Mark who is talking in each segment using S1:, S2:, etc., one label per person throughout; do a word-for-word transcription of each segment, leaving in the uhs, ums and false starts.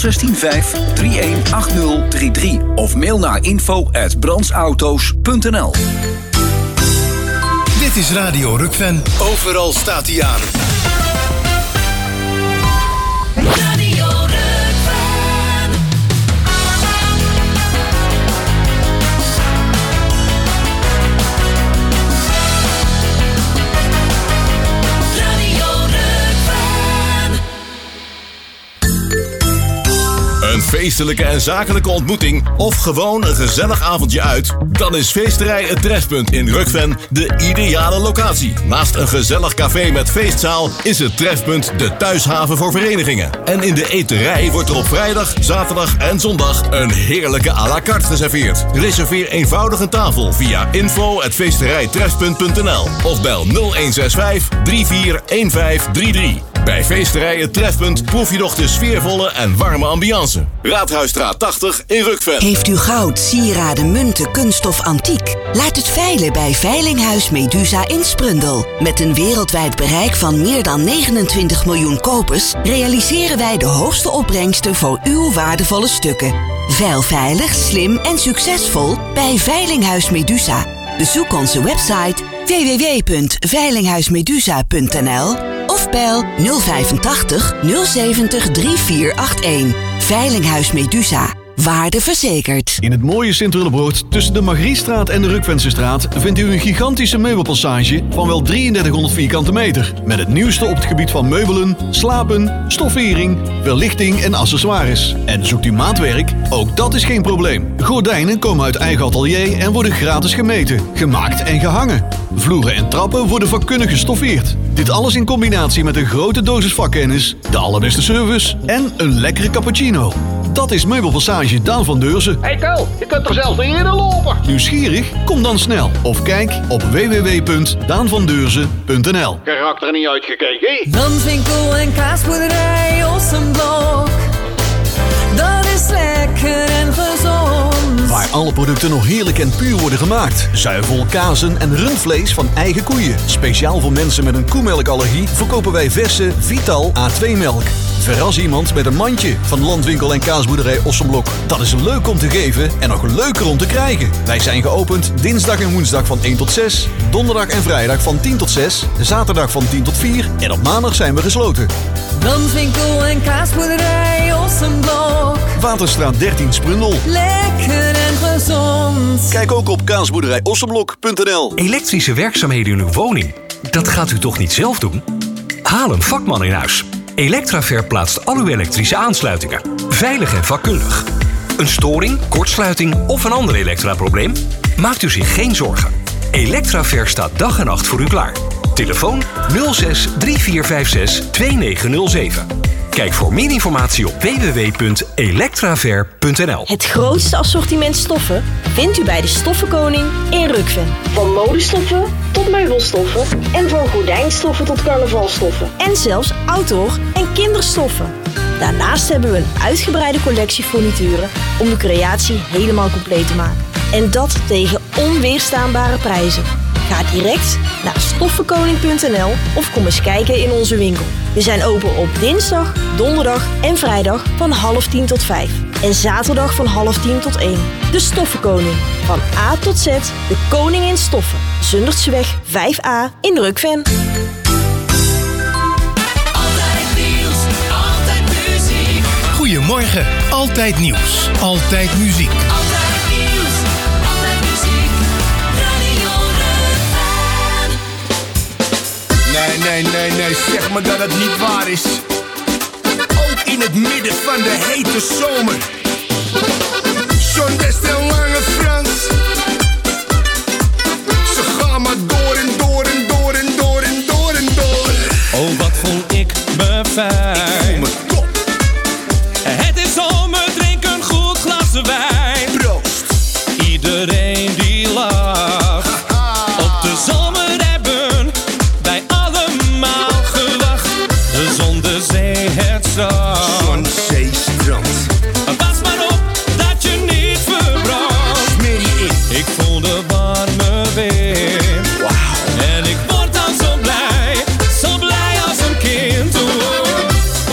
S1: zes vijf drie een acht nul drie drie of mail naar info at brandsauto's punt n l.
S2: Dit is Radio Rukven. Overal staat hij aan.
S3: Radio Rukven.
S4: Een feestelijke en zakelijke ontmoeting of gewoon een gezellig avondje uit? Dan is Feesterij Het Trefpunt in Rukven de ideale locatie. Naast een gezellig café met feestzaal is het Trefpunt de thuishaven voor verenigingen. En in de eterij wordt er op vrijdag, zaterdag en zondag een heerlijke à la carte geserveerd. Reserveer eenvoudig een tafel via info at feesterijtrefpunt punt n l of bel nul een zes vijf drie vier een vijf drie drie. Bij Feesterij Het Trefpunt proef je nog de sfeervolle en warme ambiance. Raadhuisstraat tachtig in Rukven.
S5: Heeft u goud, sieraden, munten, kunststof, antiek? Laat het veilen bij Veilinghuis Medusa in Sprundel. Met een wereldwijd bereik van meer dan negenentwintig miljoen kopers realiseren wij de hoogste opbrengsten voor uw waardevolle stukken. Veil veilig, slim en succesvol bij Veilinghuis Medusa. Bezoek onze website w w w punt veilinghuismedusa punt n l of bel nul vijfentachtig nul zeventig drie vier acht een. Veilinghuis Medusa. Waarde verzekerd.
S6: In het mooie Sint-Willebroord tussen de Margriestraat en de Rukvensestraat vindt u een gigantische meubelpassage van wel drieëndertighonderd vierkante meter. Met het nieuwste op het gebied van meubelen, slapen, stoffering, verlichting en accessoires. En zoekt u maatwerk? Ook dat is geen probleem. Gordijnen komen uit eigen atelier en worden gratis gemeten, gemaakt en gehangen. Vloeren en trappen worden vakkundig gestoffeerd. Dit alles in combinatie met een grote dosis vakkennis, de allerbeste service en een lekkere cappuccino. Dat is Meubelpassage Daan van Deurzen.
S7: Hey Kel, je kunt er zelf niet eerder lopen.
S6: Nieuwsgierig? Kom dan snel. Of kijk op w w w punt daan van deurzen punt n l.
S7: Karakter niet uitgekeken.
S3: Danswinkel en kaasboerderij Ossenblok. Dat is lekker en gezond.
S6: Waar alle producten nog heerlijk en puur worden gemaakt. Zuivel, kazen en rundvlees van eigen koeien. Speciaal voor mensen met een koemelkallergie verkopen wij verse Vital A twee melk. Verras iemand met een mandje van Landwinkel en Kaasboerderij Ossenblok. Dat is leuk om te geven en nog leuker om te krijgen. Wij zijn geopend dinsdag en woensdag van één tot zes, donderdag en vrijdag van tien tot zes, zaterdag van tien tot vier en op maandag zijn we gesloten.
S3: Landwinkel en Kaasboerderij Ossenblok.
S6: Waterstraat dertien Sprundel.
S3: Lekker en gezond.
S6: Kijk ook op kaasboerderij ossenblok punt n l.
S8: Elektrische werkzaamheden in uw woning, dat gaat u toch niet zelf doen? Haal een vakman in huis. Electraver plaatst al uw elektrische aansluitingen. Veilig en vakkundig. Een storing, kortsluiting of een ander elektraprobleem? Maakt u zich geen zorgen. Electraver staat dag en nacht voor u klaar. Telefoon nul zes drie vier vijf zes twee negen nul zeven. Kijk voor meer informatie op w w w punt electraver punt n l.
S9: Het grootste assortiment stoffen vindt u bij de Stoffenkoning in Rukven. Van modestoffen tot meubelstoffen en van gordijnstoffen tot carnavalstoffen. En zelfs outdoor en kinderstoffen. Daarnaast hebben we een uitgebreide collectie furnituren om uw creatie helemaal compleet te maken. En dat tegen onweerstaanbare prijzen. Ga direct naar stoffenkoning punt n l of kom eens kijken in onze winkel. We zijn open op dinsdag, donderdag en vrijdag van half tien tot vijf. En zaterdag van half tien tot één. De Stoffenkoning. Van A tot Z, de koning in stoffen. Zundertseweg vijf a in Rukven.
S3: Altijd nieuws, altijd muziek.
S2: Goedemorgen, altijd nieuws, altijd muziek.
S3: Altijd nieuws, altijd muziek. Radio Rukven.
S10: Nee, nee, nee, nee, zeg me dat het niet waar is. Ook in het midden van de hete zomer. Zo'n best een lange Frans. Ze gaan maar door en door en door en door en door en door.
S11: Oh, wat voel ik me fijn.
S10: Ik voel me top.
S11: Het is zomer, drink een goed glas wijn.
S10: Proost.
S11: Iedereen die lacht. Op de zomer hebben wij allemaal gewacht. De zon, de zee, het strand.
S10: Zon, zee, strand.
S11: Pas maar op dat je niet verbrandt.
S10: Smeer je in.
S11: Ik voel de warme wind.
S10: Wauw.
S11: En ik word dan zo blij, zo blij als een kind. Oh,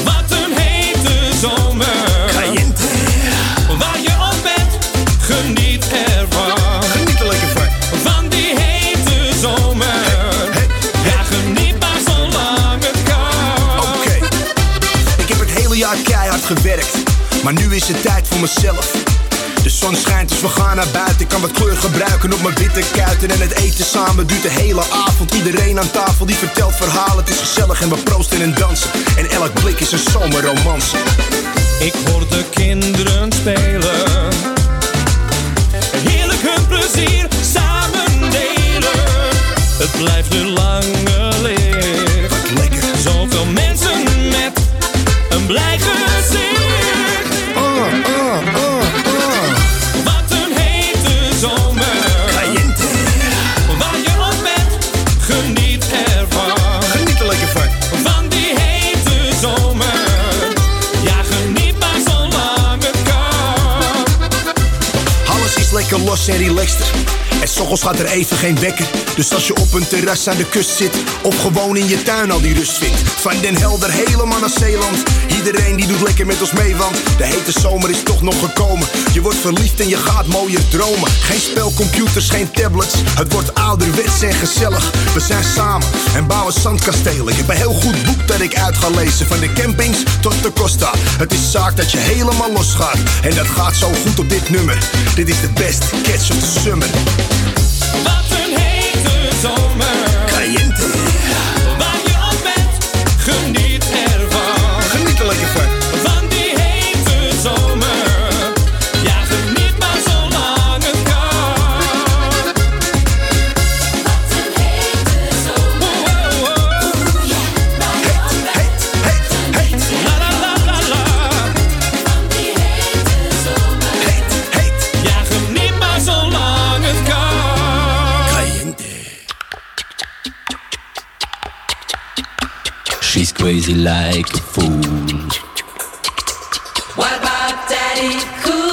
S10: keihard gewerkt, maar nu is het tijd voor mezelf. De zon schijnt, dus we gaan naar buiten. Ik kan wat kleur gebruiken op mijn witte kuiten. En het eten samen duurt de hele avond. Iedereen aan tafel die vertelt verhalen. Het is gezellig en we proosten en dansen. En elk blik is een zomerromance.
S11: Ik hoor de kinderen spelen. Heerlijk hun plezier samen delen. Het blijft nu langer licht.
S10: Wat lekker.
S11: Zoveel mensen met een blij gezicht.
S10: Oh, oh, oh, oh.
S11: Wat een hete zomer.
S10: Caliente.
S11: Waar je op bent, geniet ervan.
S10: Geniet er lekker van.
S11: Van die hete zomer. Ja, geniet maar zolang het kan.
S10: Alles is lekker los en relaxter. En 's ochtends gaat er even geen wekker. Dus als je op een terras aan de kust zit, of gewoon in je tuin al die rust vindt. Van Den Helder helemaal naar Zeeland. Iedereen die doet lekker met ons mee, want de hete zomer is toch nog gekomen. Je wordt verliefd en je gaat mooier dromen. Geen spelcomputers, geen tablets. Het wordt ouderwets en gezellig. We zijn samen en bouwen zandkastelen. Ik heb een heel goed boek dat ik uit ga lezen. Van de campings tot de Costa. Het is zaak dat je helemaal losgaat. En dat gaat zo goed op dit nummer. Dit is de best catch of the summer.
S11: Wat een hete zomer.
S10: Caliente.
S11: Waar je op bent, geniet ervan.
S10: Geniet er lekker van.
S11: Van die hete zomer. Ja, geniet maar zolang het kan. Wat een hete zomer. Oh, oh, oh.
S10: Heet, heet, heet, heet.
S11: La la la la la. Van die hete zomer.
S10: Heet, heet.
S11: Ja, geniet maar zolang het kan.
S12: She's crazy like a fool.
S3: What about Daddy Cool?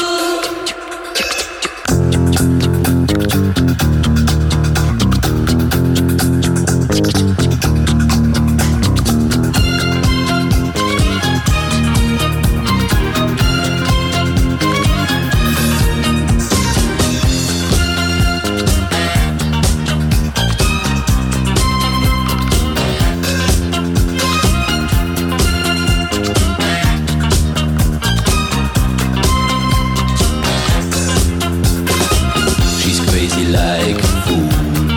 S12: Like a fool.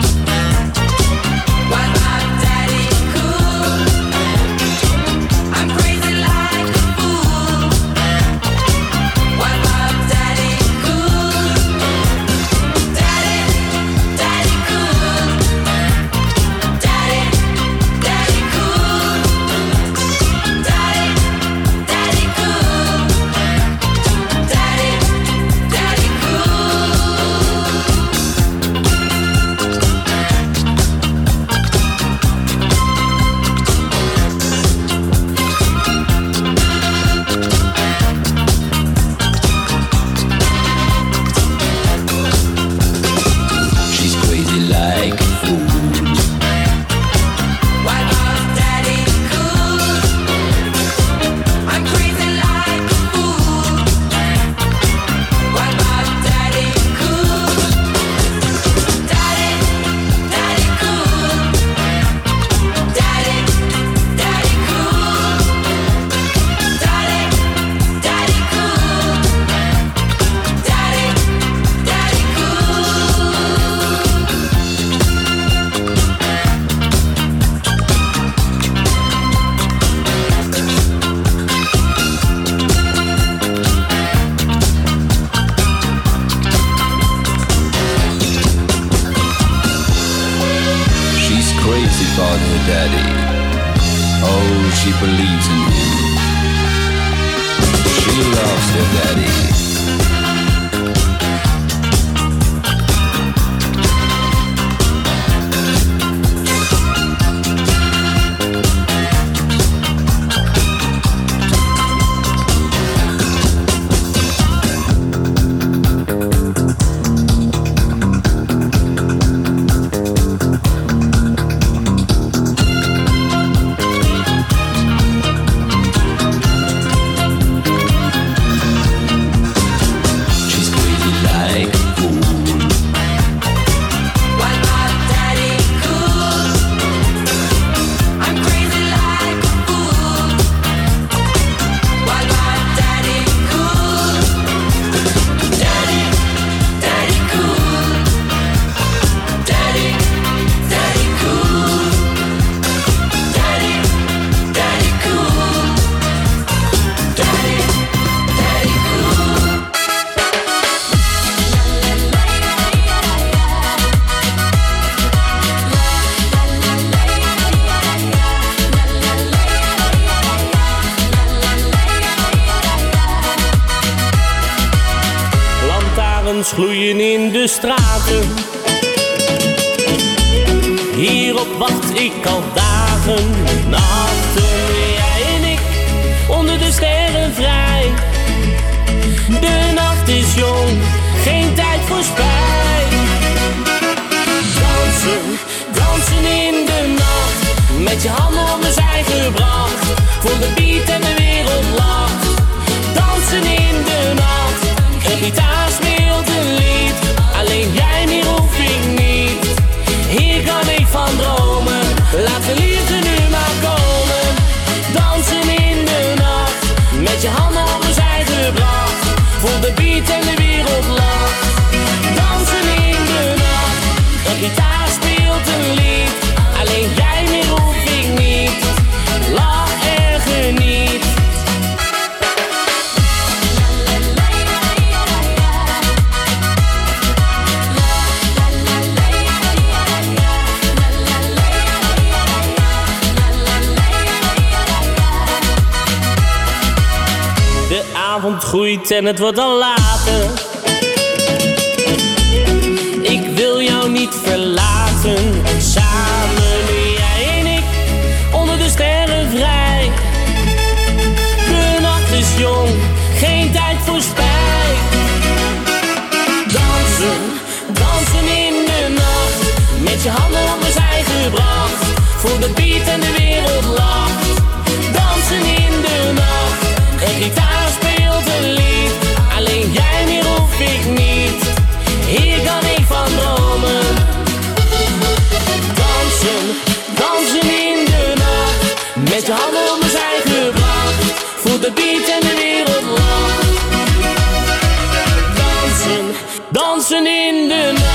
S3: What about Daddy Cool? I'm crazy like a fool. What about Daddy Cool? Daddy, Daddy Cool. Daddy, Daddy Cool. Daddy, Daddy Cool. Daddy, Daddy Cool.
S12: She's crazy like a fool.
S3: What about Daddy Cool? I'm crazy like a fool. What about Daddy Cool? Daddy, Daddy Cool. Daddy, Daddy Cool. Daddy, Daddy Cool. Daddy, Daddy Cool.
S12: She's crazy about her daddy. Oh, she believes in him. She loves her daddy.
S13: avonds gloeien in de straten. Hierop wacht ik al dagen, nachten, jij en ik, onder de sterren vrij. De nacht is jong, geen tijd voor spijt. Dansen, dansen in de nacht, met je handen om de zij gebracht. Voor de beat en de wereld lacht. Dansen in de nacht, een gitaar speelt een lied. Alleen jij meer hoef ik niet, hier kan ik van dromen. Laat de liefde nu maar komen. Dansen in de nacht, met je handen om de zij gebracht. Voor de beat en de wereld lacht. Dansen in de nacht, een gitaar speelt een lied. Alleen jij meer hoef ik niet, lach en geniet. De avond groeit en het wordt al later. Ik wil jou niet verlaten. Samen, jij en ik, onder de sterren vrij. De nacht is jong, geen tijd voor spijt. Dansen, dansen in de nacht, met je handen om de zij gebracht. Voor de beat en de wereld lacht. Dansen in de nacht, een gitaar speelt een lied. Alleen jij meer hoef ik niet, hier kan ik van dromen. Dansen, dansen in de nacht, met je handen om de zij gebracht. Voor de beat en de wereld lacht. Dansen, dansen in de nacht.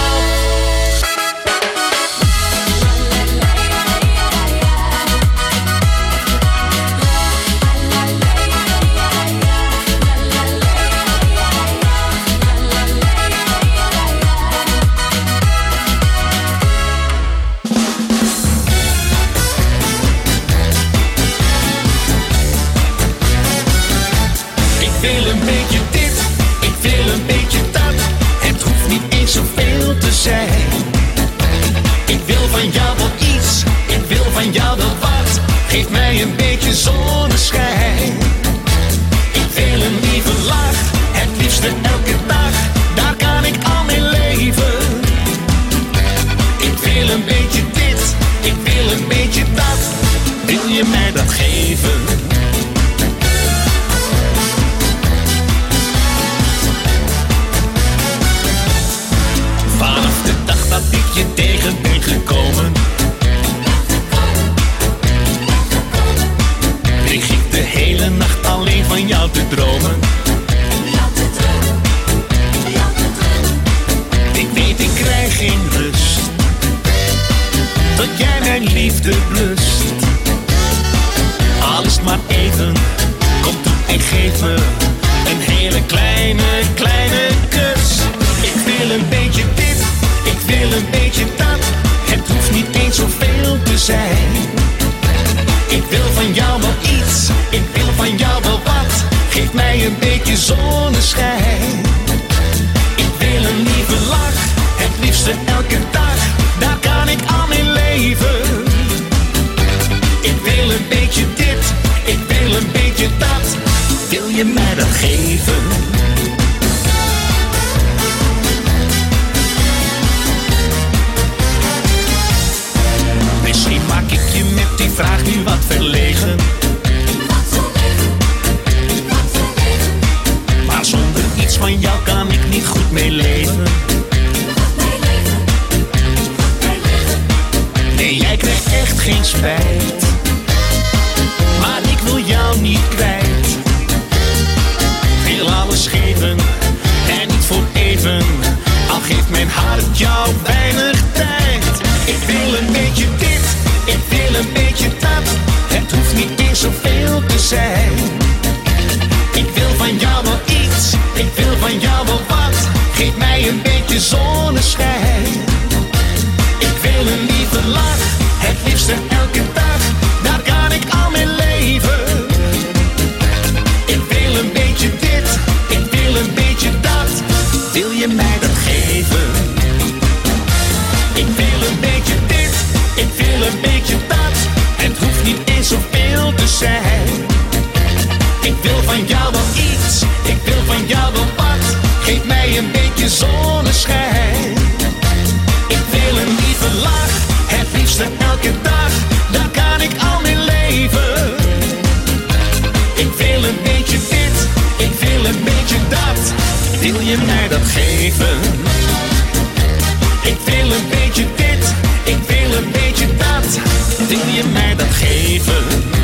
S14: Ik wil van jou wel iets, ik wil van jou wel wat. Geef mij een beetje zonneschijn. Ik wil een lieve lach, het liefste elke dag. Daar kan ik al mee leven. Ik wil een beetje dit, ik wil een beetje dat. Wil je mij dat geven? Vanaf de dag dat ik je tegen ben gekomen, lig ik de hele nacht alleen van jou te dromen. Ik weet ik krijg geen rust, tot jij mijn liefde blust. Alles maar even, kom toe en geef me een hele kleine, kleine kus. Ik wil een beetje dit, ik wil een beetje dat. Het hoeft niet eens zoveel te zijn. Ik wil van jou wel iets, ik wil van jou wel wat. Geef mij een beetje zonneschijn. Ik wil een lieve lach, het liefste elke dag. Daar kan ik al mee leven. Ik wil een beetje dit, ik wil een beetje dat. Wil je mij dat geven? Misschien maak ik je met die vraag nu wat verlegen. Maar zonder iets van jou kan ik niet goed mee leven. Nee, jij krijgt echt geen spijt. Maar ik wil jou niet kwijt. Wil alles geven en niet voor even. Al geeft mijn hart jou weinig tijd. Ik wil een beetje dit, ik wil een beetje dat. Het hoeft niet eens zoveel te zijn. Ik wil van jou wel iets, ik wil van jou wel wat. Geef mij een beetje zonneschijn. Ik wil een lieve lach, het liefste elke dag. Daar kan ik al mee leven. Ik wil een beetje dit, ik wil een beetje dat. Wil je mij dat beetje zonneschijn. Ik wil een lieve lach, het liefste elke dag, daar kan ik al mee leven. Ik wil een beetje dit, ik wil een beetje dat, wil je mij dat geven? Ik wil een beetje dit, ik wil een beetje dat, wil je mij dat geven?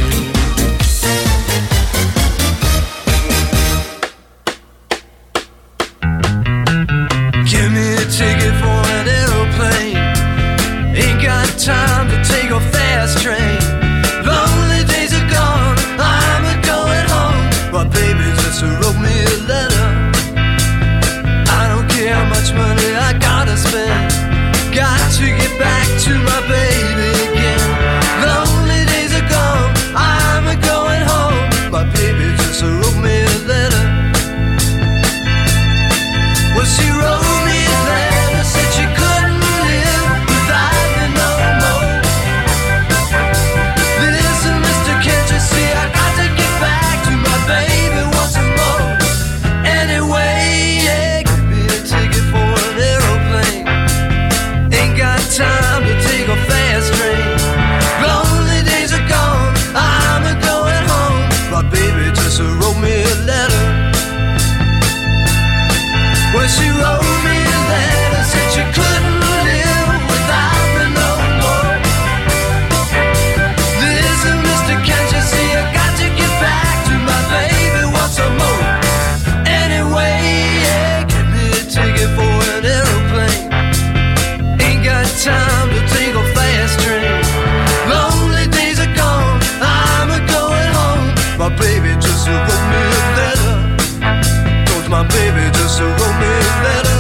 S15: Give me a ticket for an aeroplane. Ain't got time to take a fast train. Lonely days are gone, I'm a going home. My baby just wrote me a letter. I don't care how much money I gotta spend. Got to get back to my baby again. Lonely days are gone, I'm a going home. My baby just wrote me a letter. Well, she wrote me a letter, said she couldn't live without me no more. Listen, mister, can't you see I got to get back to my baby once more. Anyway, yeah, give me a ticket for an aeroplane. Ain't got time to take a fast train. Lonely days are gone, I'm a going home. My baby just wrote me a letter. Well, she wrote me a letter, said she couldn't live without me no more. Listen, mister, can't you see I got to get back to my baby once more. Anyway, yeah, give me a ticket for an aeroplane. Ain't got time to take a fast train. Lonely days are gone, I'm a going home. My baby just wrote me a letter. Cause my baby just wrote me a letter.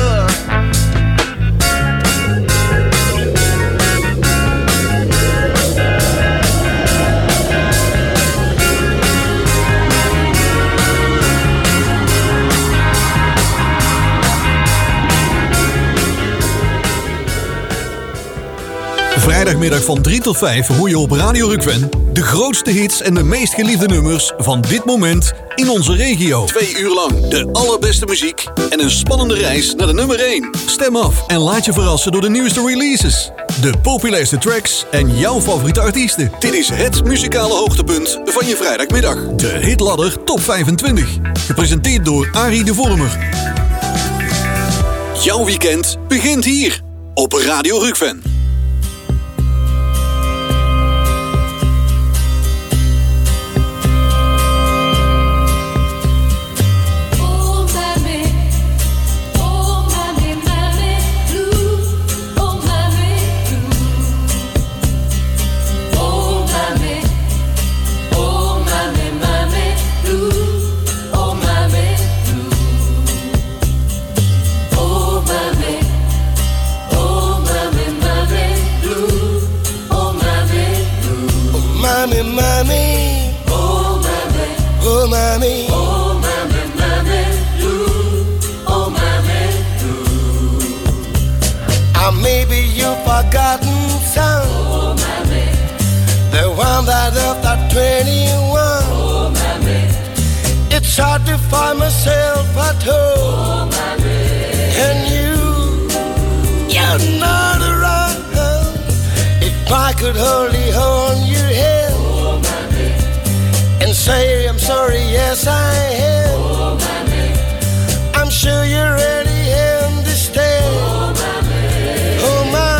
S6: Vrijdagmiddag van drie tot vijf hoor je op Radio Rukven de grootste hits en de meest geliefde nummers van dit moment in onze regio. Twee uur lang de allerbeste muziek en een spannende reis naar de nummer één. Stem af en laat je verrassen door de nieuwste releases, de populairste tracks en jouw favoriete artiesten. Dit is het muzikale hoogtepunt van je vrijdagmiddag. De Hitladder Top vijfentwintig. Gepresenteerd door Arie de Vormer. Jouw weekend begint hier op Radio Rukven.
S16: Forgotten son, oh, mommy. The one that left at twenty-one. Oh, mommy. It's hard to find myself at home. Oh, mommy. And you, you're not around. If I could only hold your hand, oh, mommy. And say I'm sorry, yes I am. Oh, mommy. I'm sure you really understand. Oh, mommy. Oh, my.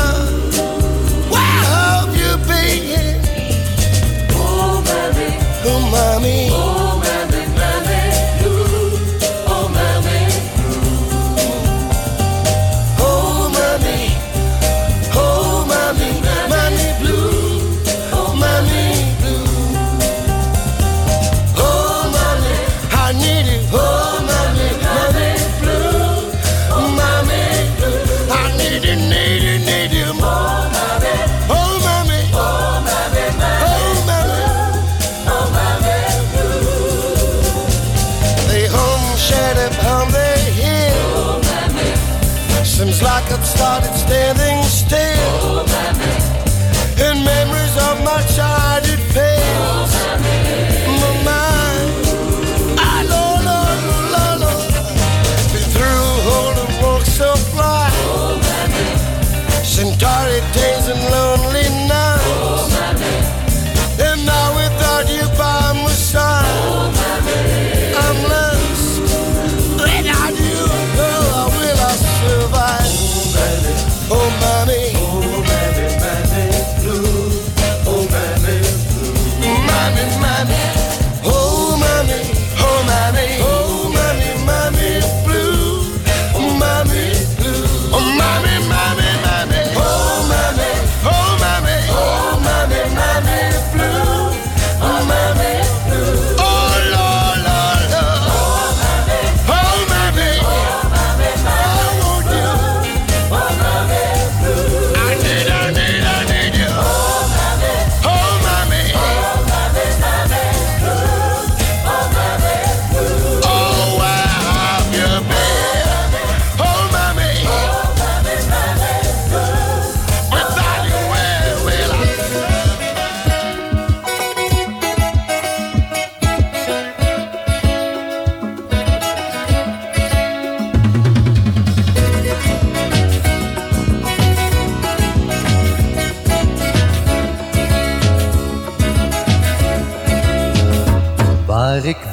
S16: Mommy, oh mommy, mommy, blue, oh mommy, blue, oh mommy, oh mommy, mommy blue, oh mommy blue, oh mommy, I need you, oh mommy, mommy blue, oh mommy blue, I need you, need you, need you more, mommy, oh mommy, oh mommy, oh mommy. On the hill, oh, seems like I've started standing still, oh, and memories of my childhood pale. Oh, my mind, I know, Lord, Lord, Lord, been through all the walks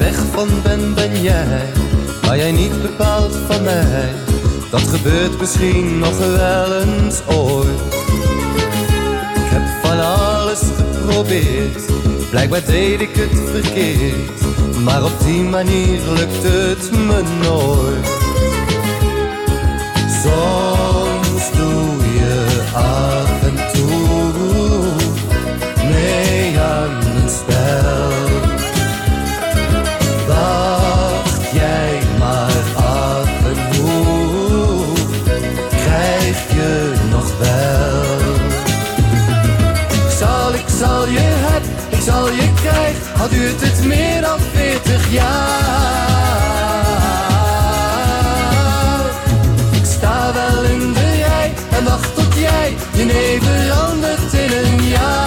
S15: weg van ben, ben jij, maar jij niet bepaald van mij. Dat gebeurt misschien nog wel eens ooit. Ik heb van alles geprobeerd, blijkbaar deed ik het verkeerd, maar op die manier lukt het me nooit. Soms doe je af en toe mee aan een spel. Wacht jij maar af en hoe krijg je nog wel. Ik zal, ik zal je heb, ik zal je krijg, al duurt het meer dan veertig jaar. Ik sta wel in de rij en wacht tot jij je nee verandert in een jaar.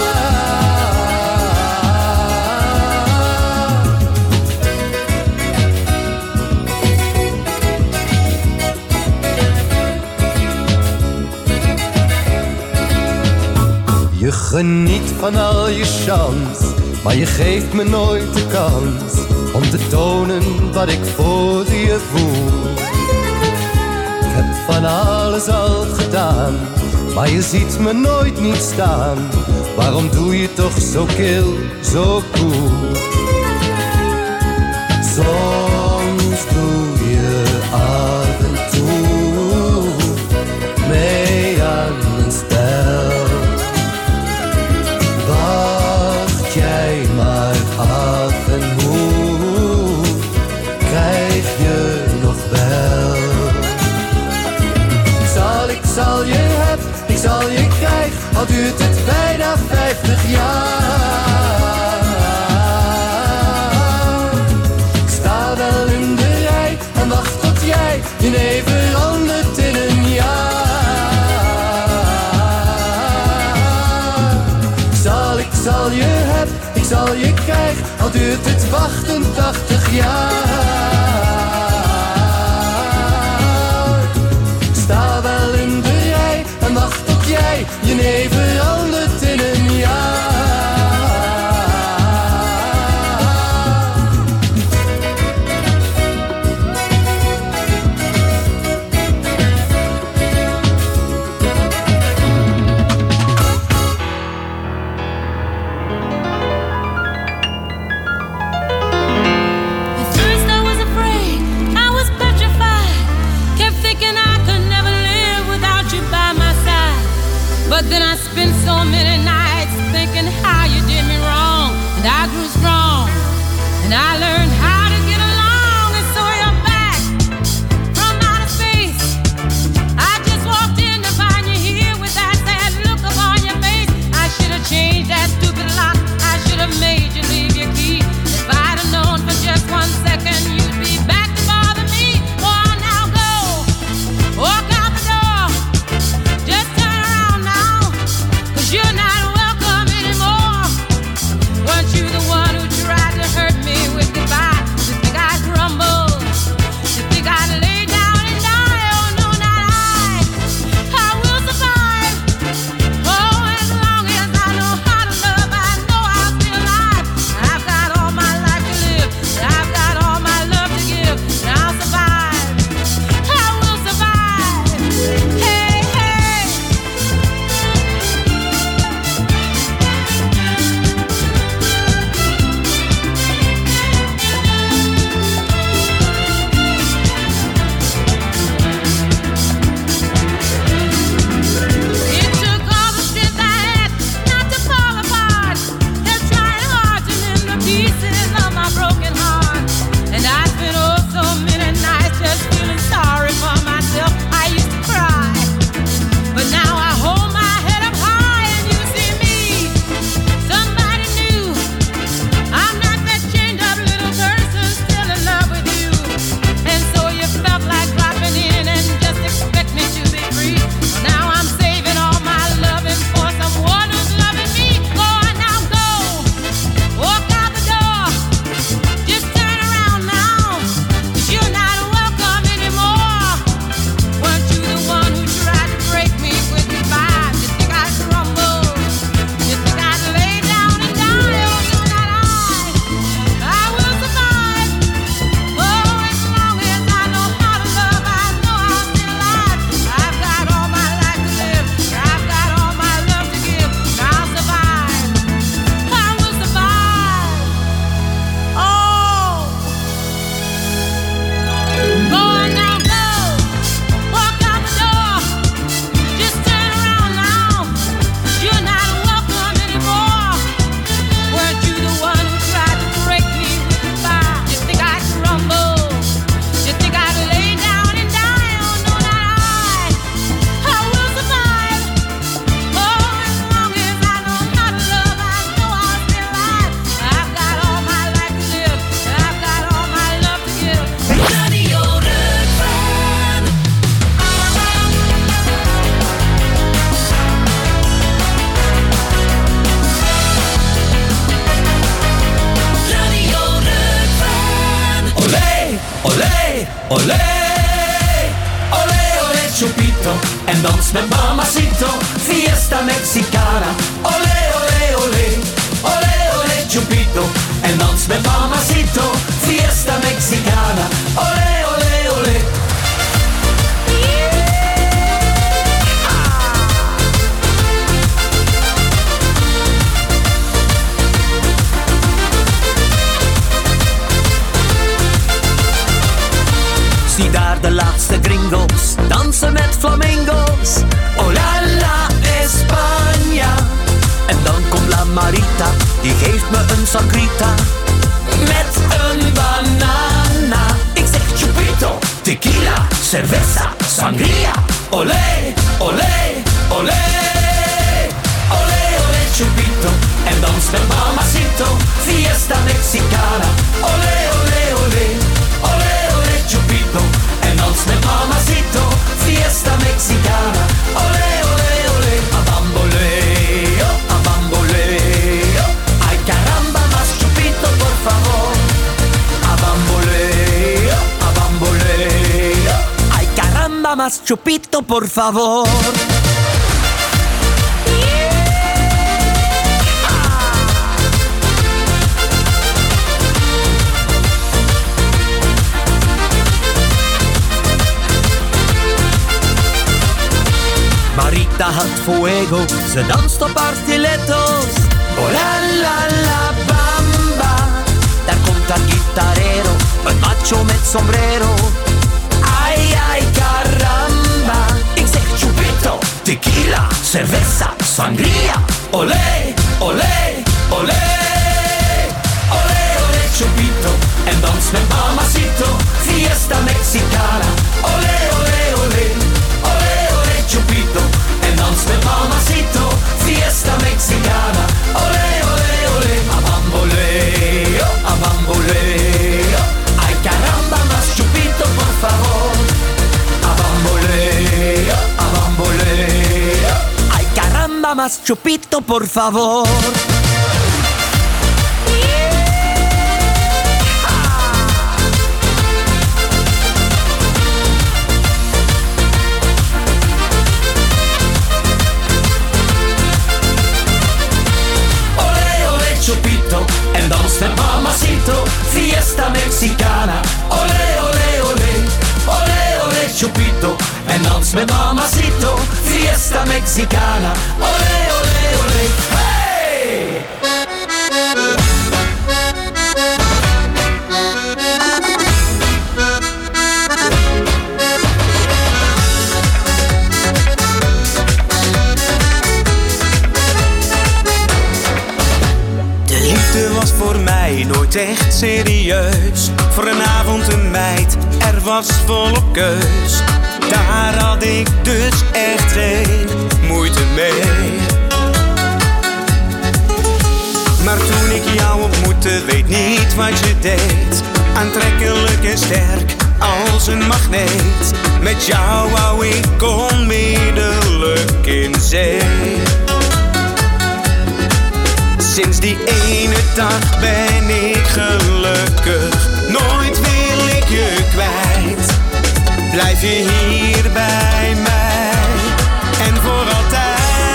S15: Je geniet van al je chance, maar je geeft me nooit de kans om te tonen wat ik voor je voel. Ik heb van alles al gedaan, maar je ziet me nooit niet staan. Waarom doe je toch zo kil, zo cool? Soms doe je af en toe mee aan een spel. Wacht jij maar af en hoe krijg je nog wel. Ik zal, ik zal je heb, ik zal je krijg, al duurt het bijna vijftig jaar. Ik sta wel in de rij en wacht tot jij je nee verandert in een jaar. Ik zal, ik zal je heb, ik zal je krijg, al duurt het achtentachtig jaar. Ik sta wel in de rij en wacht tot jij je nee verandert in een jaar.
S13: olé, olé, olé, chupito. En dans met mamacito, fiesta mexicana. Olé, olé, olé, olé, olé, chupito. En dans met mamacito, fiesta mexicana. Olé, olé, olé. Zie daar de laatste gringos dansen met flamingo's. Oh la la España. En dan komt La Marita, die geeft me een sangrita met een banana. Ik zeg chupito, tequila, cerveza, sangria. Olé, olé, olé. Olé, olé, chupito. En dans met mamacito, fiesta mexicana. Olé, olé, olé. Olé, olé, chupito. En dans met mamacito, fiesta mexicana. Olé, olé, olé. A bamboleo, a bamboleo. Ay caramba, más chupito, por favor. A bamboleo, a bamboleo. Ay caramba, más chupito, por favor. Marita had fuego, ze danst op haar stilettos. Oh la la la bamba. Daar komt haar guitarero, een macho met sombrero. Ay ay caramba. Ik zeg chupito, tequila, cerveza, sangria. Olé, olé, olé. Olé, olé, chupito. En dans met mamacito, fiesta mexicana. Olé, olé, olé. Olé, olé, chupito. En dans met mamacito, fiesta mexicana. Olé, olé, olé. A bamboleo, a bamboleo. Ay caramba, más chupito, por favor. A bamboleo, a bamboleo. Ay caramba, más chupito, por favor. Chupito, en dans met mamacito, fiesta mexicana. Olé, olé, olé, olé, olé, chupito. En dans met mamacito, fiesta mexicana. Olé, olé, olé, hey!
S14: Was voor mij nooit echt serieus. Voor een avond een meid, er was volop keus. Daar had ik dus echt geen moeite mee. Maar toen ik jou ontmoette, weet niet wat je deed. Aantrekkelijk en sterk als een magneet. Met jou wou ik onmiddellijk in zee. Sinds die ene dag ben ik gelukkig. Nooit wil ik je kwijt. Blijf je hier bij mij. En voor altijd.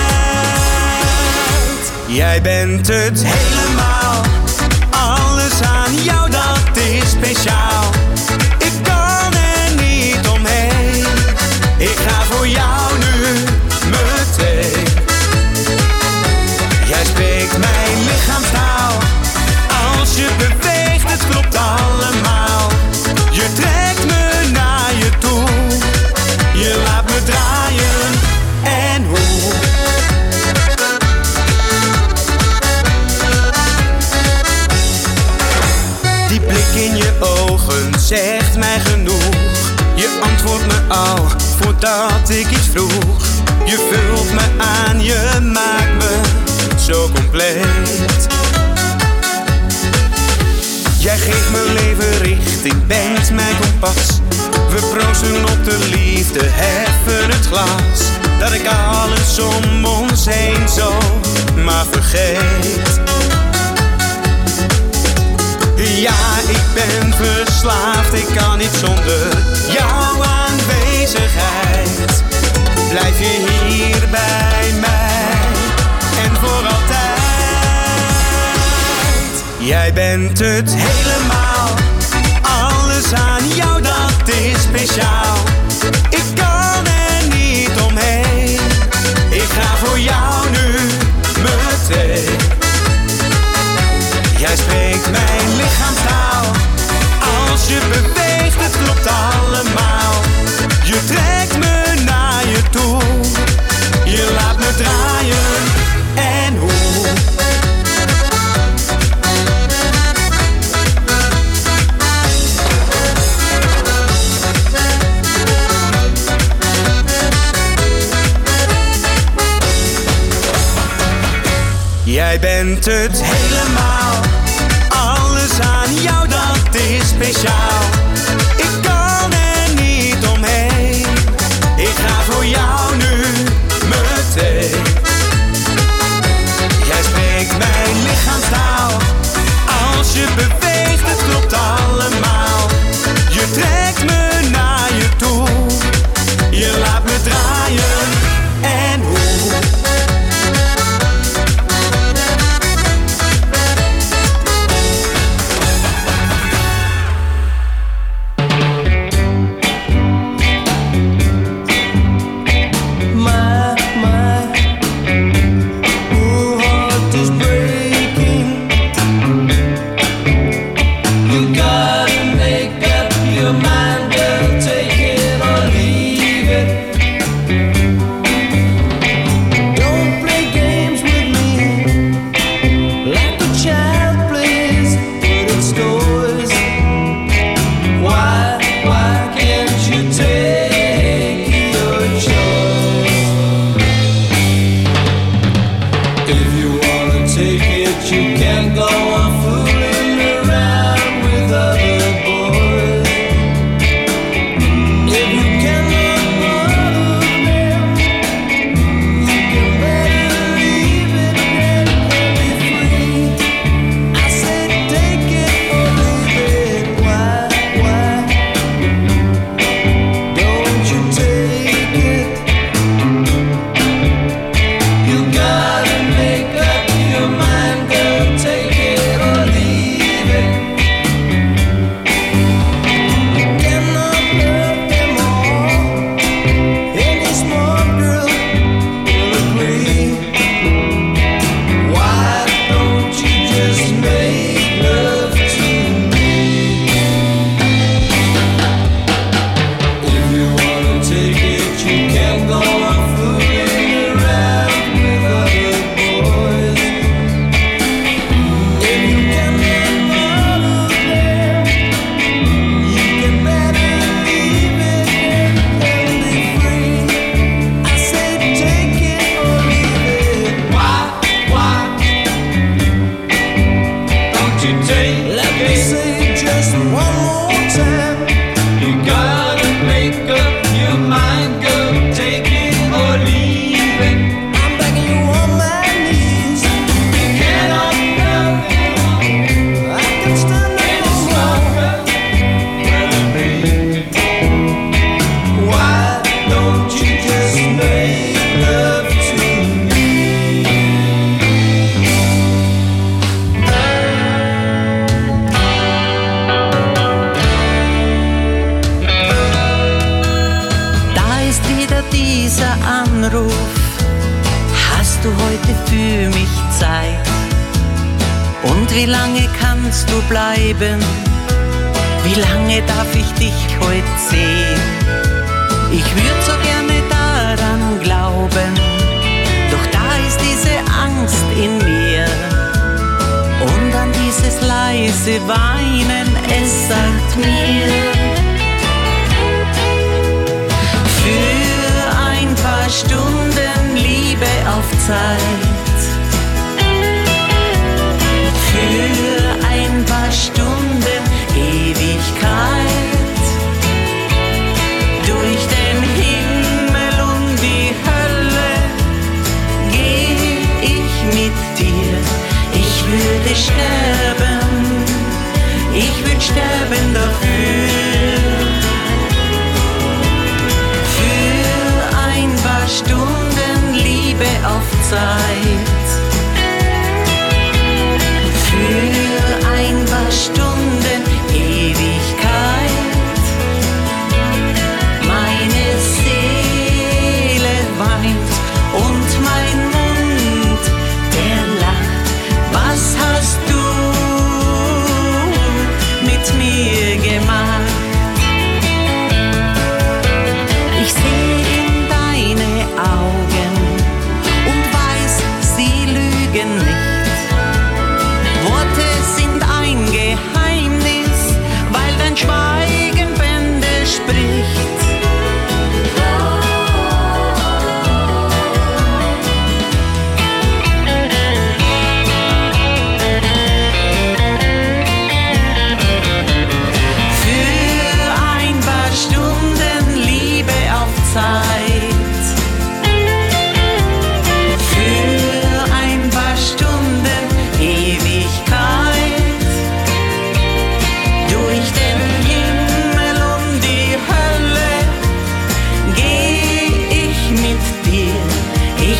S14: Jij bent het helemaal. Alles aan jou, dat is speciaal. Ik kan er niet omheen. Ik ga voor jou nu meteen. Jij spreekt mijn lichaamstaal. Als je beweegt, het klopt allemaal. Je trekt me naar je toe. Je laat me draaien. En hoe? Die blik in je ogen zegt mij genoeg. Je antwoordt me al voordat ik iets vroeg. Je vult me aan, je maakt me zo compleet. Jij geeft mijn leven richting, bent mijn kompas. We proosten op de liefde, heffen het glas. Dat ik alles om ons heen zo maar vergeet.
S17: Ja, ik ben verslaafd, ik kan niet zonder jouw aanwezigheid. Blijf je hier bij mij en voor altijd. Jij bent het helemaal, alles aan jou dat is speciaal. Ik kan er niet omheen, ik ga voor jou nu meteen. Jij spreekt mijn lichaamstaal, als je beweegt het klopt allemaal. Je trekt me naar je toe, je laat me draaien en hoe. Jij bent het helemaal, alles aan jou dat is speciaal. Ik kan er niet omheen, ik ga voor jou nu meteen. Jij spreekt mijn lichaamstaal, als je beweegt het klopt allemaal. Je trekt me naar je toe, je laat me draaien en hoe.
S18: würde sterben,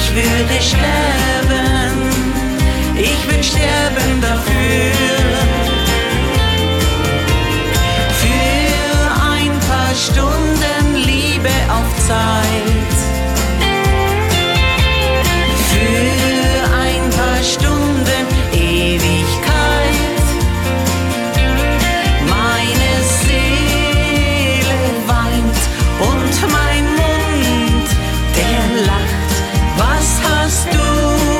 S15: ich würde sterben, ich würde sterben dafür. Für ein paar Stunden Liebe auf Zeit. Für ein paar Stunden Ewigkeit. Meine Seele weint und mein Mund, der lacht. Was hast du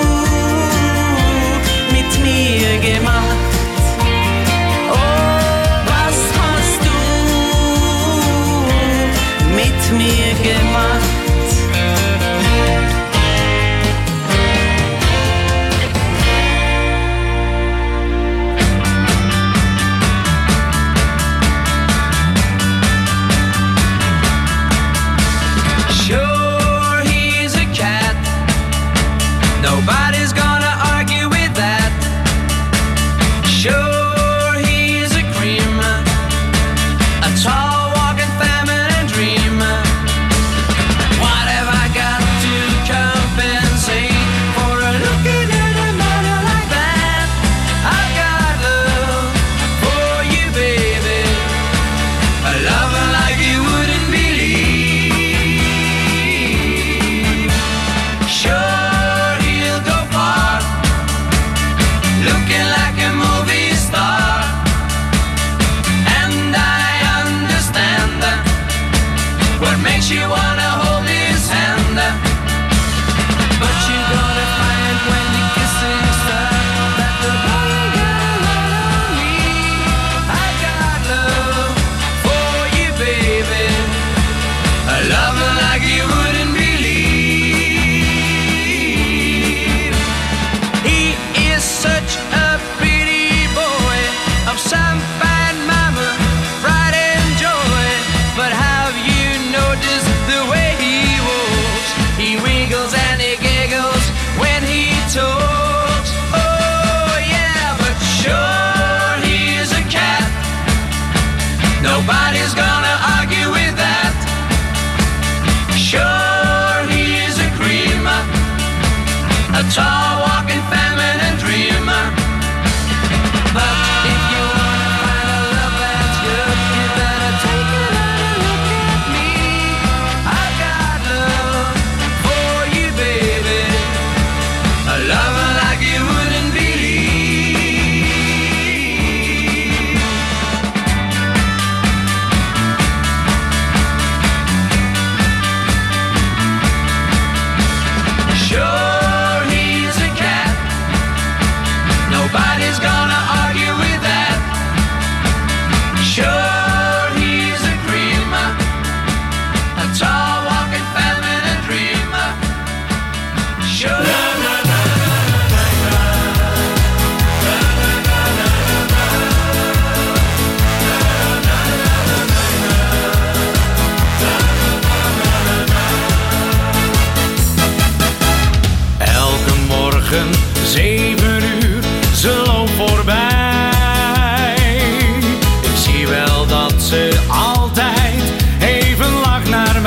S15: mit mir gemacht? Oh, was hast du mit mir gemacht? Sure, he's a cat. Nobody's gonna argue with that. Sure, he's a cream, a tall walking feminine dream. What have I got to compensate for looking at a man like that? I've got love for you, baby, a love like you wouldn't believe. Sure, he'll go far, looking like a movie star, and I understand what makes you wanna hold his hand. But you're gonna find when the kissing starts that the boy got a lot on me. I got love for you, baby, a love like you wouldn't believe. He is such a pretty boy of some fine mama, pride and joy. But have you noticed the way he walks? He wiggles and he giggles when he talks. Oh yeah, but sure he's a cat. Nobody's gonna argue with that. Sure he's a creamer, a tall walking feminine dreamer. But if you wanna find a love that's good, you better take another look at me. I got love for you, baby, a love like you wouldn't believe. Sure he's a cat. Nobody's gonna argue with that. Sure he's a creamer, a tall walking feminine dreamer. Sure.
S14: Elke morgen, zeven uur, ze loopt voorbij. Ik zie wel dat ze altijd even lacht naar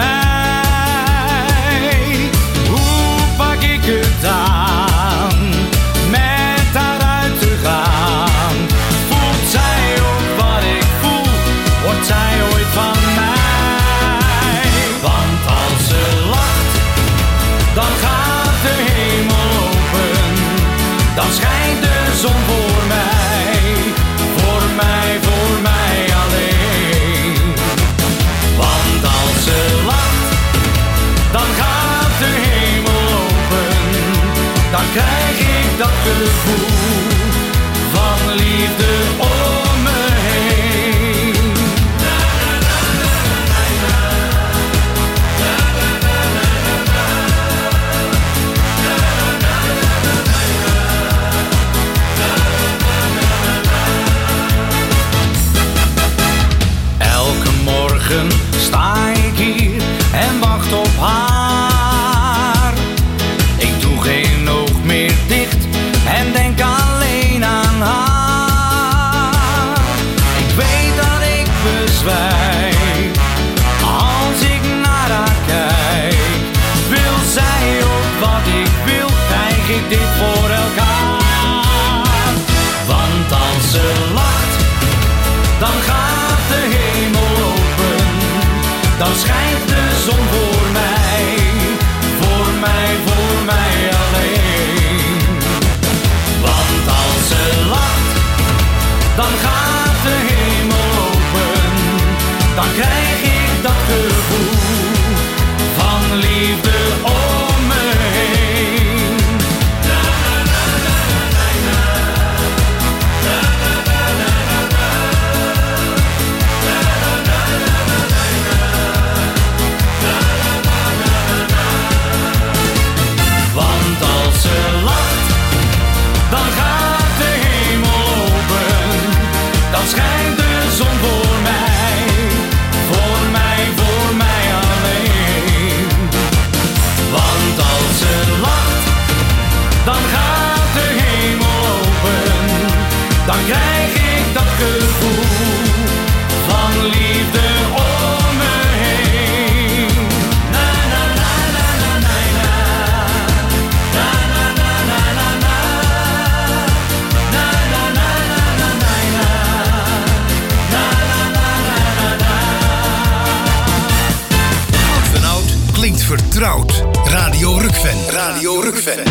S14: mij. Hoe pak ik het aan, met haar uit te gaan? Voelt zij ook wat ik voel, wordt zij ooit van mij? Want als ze lacht, dan gaat de hemel open, dan schijnt de zon voor mij, voor mij, voor mij alleen. Want als ze lacht, dan gaat de hemel open, dan krijg ik dat gevoel van liefde om me heen. Elke morgen sta ik hier en wacht op haar. Ik doe geen oog meer dicht en denk alleen aan haar. Ik weet dat ik bezwijk als ik naar haar kijk. Wil zij ook wat ik dan schijnt de zon voor mij, voor mij, voor mij alleen. Want als ze lacht, dan gaat de hemel open, dan krijg ik dat gevoel van liefde om me heen. Want als ze lacht, dan gaat de hemel open, dan schijnt de zon voor mij, voor mij, voor mij alleen. Want als ze lacht, dan gaat de hemel open, dan krijg ik dat gevoel van liefde om me heen. Na na na na na na na. Na na na na na na. Na na na na na na na. Na na na na na na.
S2: Oud van oud klinkt vertrouwd. Radio Rukven. Radio Rukven.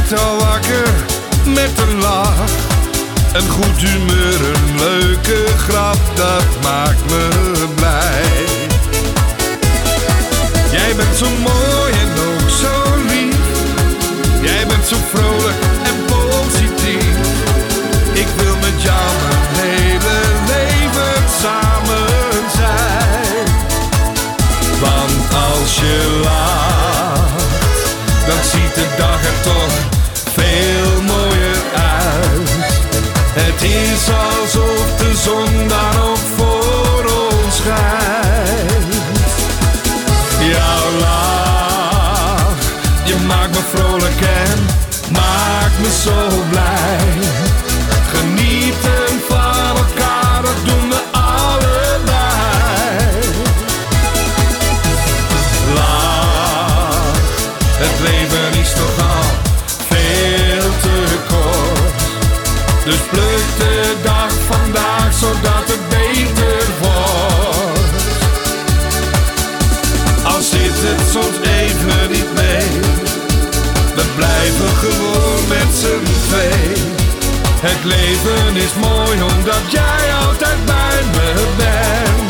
S18: werd al wakker met een lach. Een goed humeur, een leuke grap, dat maakt me blij. Jij bent zo mooi en ook zo lief. Jij bent zo vrolijk en positief. Ik wil met jou mijn hele leven samen zijn. Want als je lacht, dan ziet de dag er toch veel mooier uit. Het is alsof de zon dan ook voor ons schijnt. Jouw lach, je maakt me vrolijk en maakt me zo blij. Genieten van elkaar, dat doen we allebei. Lach, het leven is toch al veel te kort. Dus pluk de dag vandaag, zodat het beter wordt. Al zit het soms even niet mee, we blijven gewoon met z'n twee. Het leven is mooi omdat jij altijd bij me bent.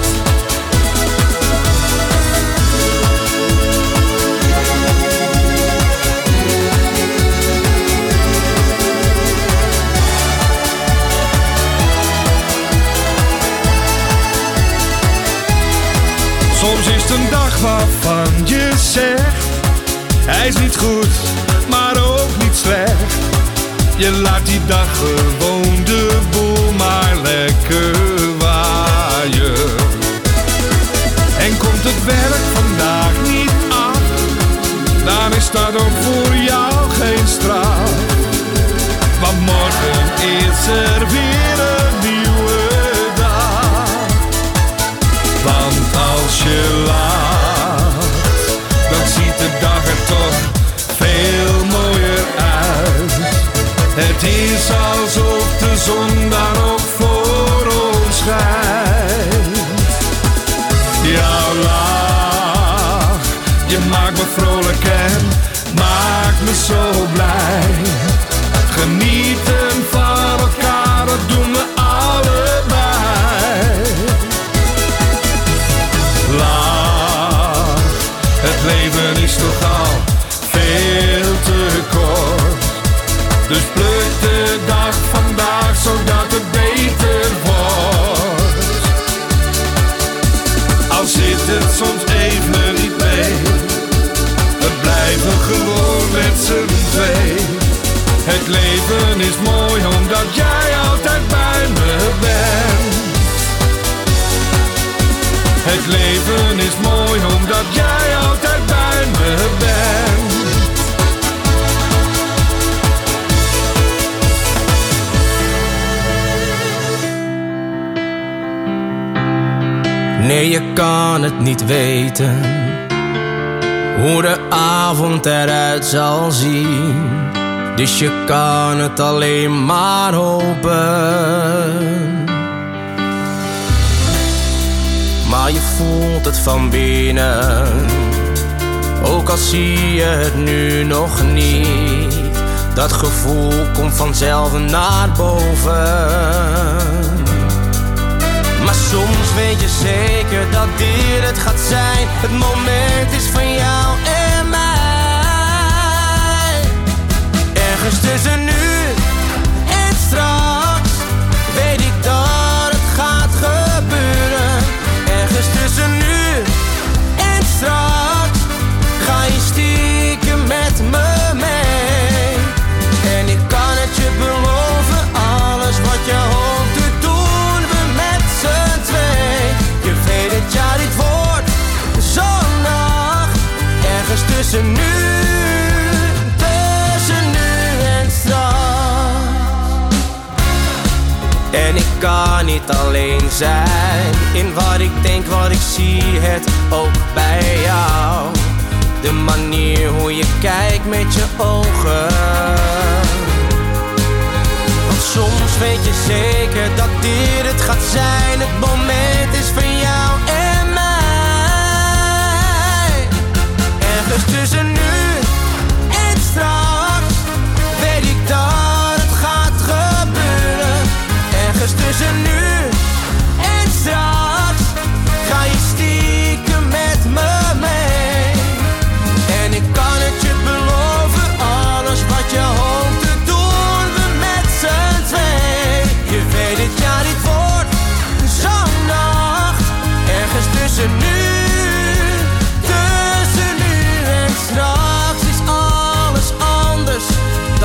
S18: Soms is het een dag waarvan je zegt, hij is niet goed, maar ook niet slecht. Je laat die dag gewoon de boel maar lekker waaien. En komt het werk vandaag niet af, dan is dat ook voor jou geen straf. Want morgen is er weer een nieuwe dag. Want als je lacht, dan ziet de dag er toch veel mooier uit. Het is alsof de zon dan ook voor ons schijnt. Jouw lach, je maakt me vrolijk en maakt me zo blij. Genieten van elkaar, dat doen we allebei. Lach, het leven is toch al veel te kort. Dus pluk de dag vandaag, zodat het beter wordt. Al zit het soms even niet mee, we blijven gewoon met z'n twee. Het leven is mooi omdat jij altijd bij me bent. Het leven is mooi omdat jij altijd bij me bent.
S19: Nee, je kan het niet weten hoe de avond eruit zal zien. Dus je kan het alleen maar hopen. Maar je voelt het van binnen, ook al zie je het nu nog niet. Dat gevoel komt vanzelf naar boven. Maar soms weet je zeker dat dit het gaat zijn. Het moment is van jou en mij. Ergens tussen nu en straks weet ik dat het gaat gebeuren. Ergens tussen nu en straks ga je stiekem met me mee. En ik kan het je beloven, alles wat je hoopt te doen we met z'n twee. Je weet het, ja, dit wordt zo'n nacht. Ergens tussen nu, tussen nu en straks. En ik kan niet alleen zijn in wat ik denk, wat ik zie, het ook bij jou. De manier hoe je kijkt met je ogen. Want soms weet je zeker dat dit het gaat zijn. Het moment is van jou en mij. Ergens tussen nu en straks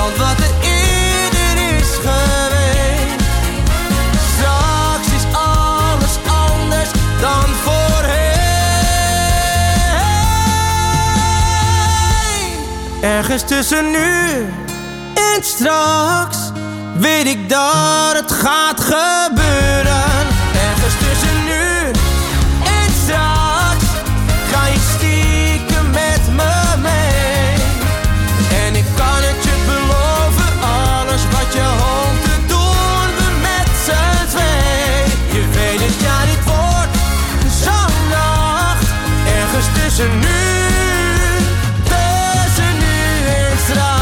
S19: Want wat er eerder is geweest, straks is alles anders dan voorheen. Ergens tussen nu en straks weet ik dat het gaat gebeuren. Ergens tussen nu en straks ga je stiekem met me mee. En ik kan het je beloven, alles wat je hoopt te doen we met z'n twee. Je weet het, ja, dit wordt zo'n nacht. Ergens tussen nu, tussen nu en straks.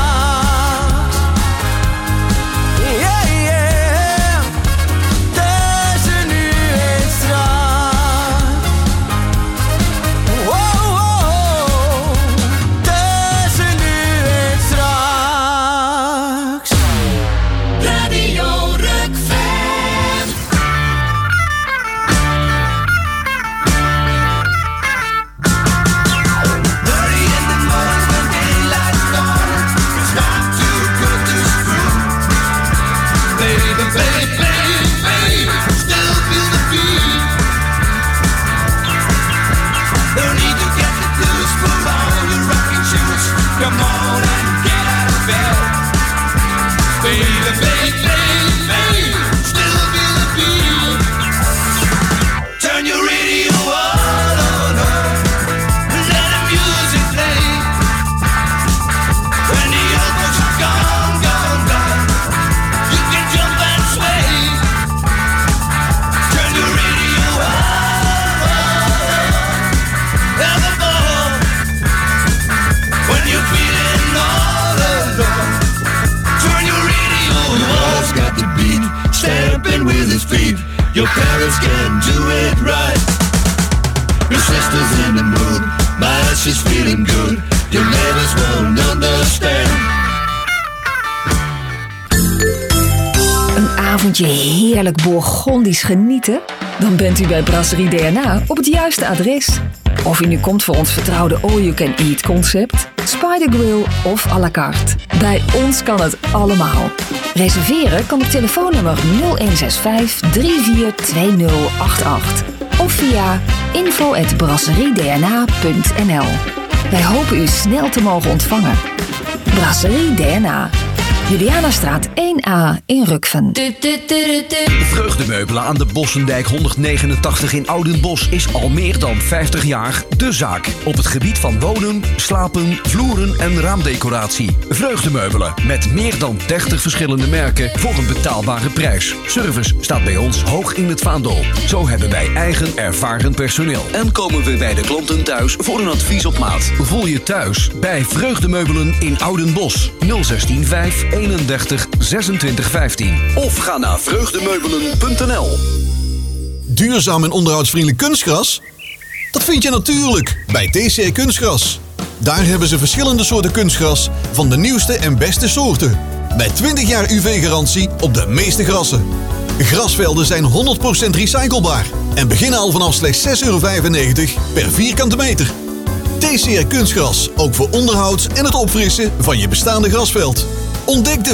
S19: Yeah, yeah. Tussen nu en straks. Wow, wow. Tussen nu en straks. Radio Rukven. Early in the morning when daylight's gone, it's not too good to screw. Baby, baby, baby, baby, still feel the beat. No need to get the blues, put on your rocking shoes. Come on and get out of bed. Baby, baby, baby, baby, still feel the beat. Turn your radio all on, let the music play. When the old folks are gone, gone, gone, you can jump and sway. Turn your radio on, evermore. When you're feeling all alone, turn your radio on. Boss got the beat, stamping with his feet. Your parents can do it right. Your sister's in the mood, my she's feeling good. Your neighbors won't understand.
S20: Een avondje heerlijk Bourgondisch genieten? Dan bent u bij Brasserie D N A op het juiste adres. Of u nu komt voor ons vertrouwde all-you-can-eat concept, Spider Grill of à la carte. Bij ons kan het allemaal. Reserveren kan op telefoonnummer nul een zes vijf drie vier twee nul acht acht of via info at brasseriedna punt n l. Wij hopen u snel te mogen ontvangen. Brasserie D N A. Julianastraat één A in Rukven.
S21: Vreugdemeubelen aan de Bossendijk honderdnegenentachtig in Oudenbosch is al meer dan vijftig jaar de zaak. Op het gebied van wonen, slapen, vloeren en raamdecoratie. Vreugdemeubelen met meer dan dertig verschillende merken voor een betaalbare prijs. Service staat bij ons hoog in het vaandel. Zo hebben wij eigen ervaren personeel. En komen we bij de klanten thuis voor een advies op maat. Voel je thuis bij Vreugdemeubelen in Oudenbosch. nul zestien vijf eenendertig zesentwintig vijftien. Of ga naar vreugdemeubelen punt n l.
S6: Duurzaam en onderhoudsvriendelijk kunstgras? Dat vind je natuurlijk bij T C R Kunstgras. Daar hebben ze verschillende soorten kunstgras van de nieuwste en beste soorten. Met twintig jaar U V-garantie op de meeste grassen. Grasvelden zijn honderd procent recyclebaar en beginnen al vanaf slechts zes euro vijfennegentig per vierkante meter. T C R Kunstgras, ook voor onderhoud en het opfrissen van je bestaande grasveld. Ontdek de